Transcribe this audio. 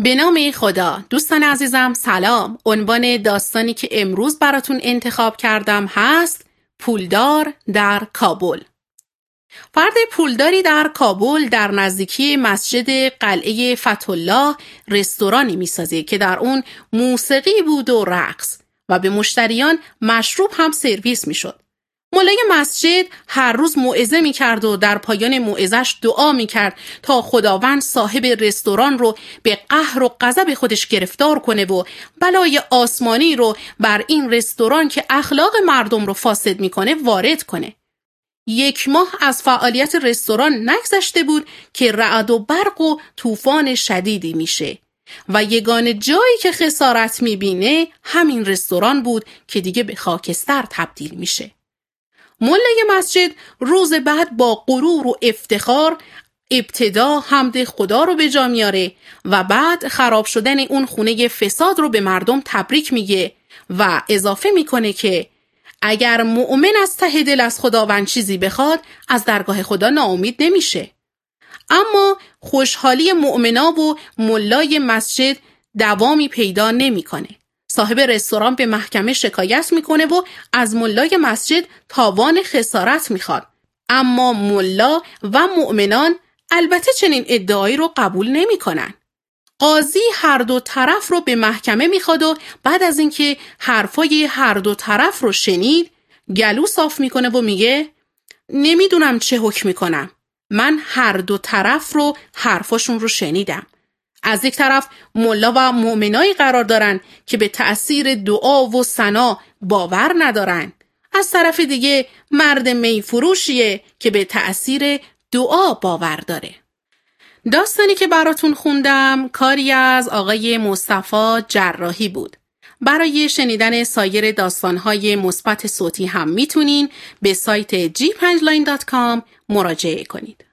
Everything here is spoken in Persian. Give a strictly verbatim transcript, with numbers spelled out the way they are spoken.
به نام خدا. دوستان عزیزم سلام. عنوان داستانی که امروز براتون انتخاب کردم هست پولدار در کابل. فرد پولداری در کابل در نزدیکی مسجد قلعه فتح‌الله رستورانی میسازه که در اون موسیقی بود و رقص و به مشتریان مشروب هم سرویس میشد. مولای مسجد هر روز موعظه میکرد و در پایان موعظش دعا میکرد تا خداوند صاحب رستوران رو به قهر و غضب خودش گرفتار کنه و بلای آسمانی رو بر این رستوران که اخلاق مردم رو فاسد میکنه وارد کنه. یک ماه از فعالیت رستوران نگذشته بود که رعد و برق و طوفان شدیدی میشه و یگانه جایی که خسارت میبینه همین رستوران بود که دیگه به خاکستر تبدیل میشه. مولای مسجد روز بعد با غرور و افتخار ابتدا حمد خدا رو به جا میاره و بعد خراب شدن اون خونه فساد رو به مردم تبریک میگه و اضافه میکنه که اگر مؤمن از ته دل از خداوند چیزی بخواد از درگاه خدا ناامید نمیشه. اما خوشحالی مؤمنا و مولای مسجد دوامی پیدا نمیکنه. صاحب رستوران به محکمه شکایت میکنه و از مولای مسجد تاوان خسارت میخواد. اما مولا و مؤمنان البته چنین ادعایی رو قبول نمیکنن. قاضی هر دو طرف رو به محکمه میخواد و بعد از اینکه حرفای هر دو طرف رو شنید گلو صاف میکنه و میگه نمیدونم چه حکم میکنم. من هر دو طرف رو حرفاشون رو شنیدم. از یک طرف مولا و مؤمنایی قرار دارن که به تأثیر دعا و ثنا باور ندارن. از طرف دیگه مرد میفروشیه که به تأثیر دعا باور داره. داستانی که براتون خوندم کاری از آقای مصطفی جراحی بود. برای شنیدن سایر داستانهای مثبت صوتی هم میتونین به سایت جی پنج لاین دات کام مراجعه کنید.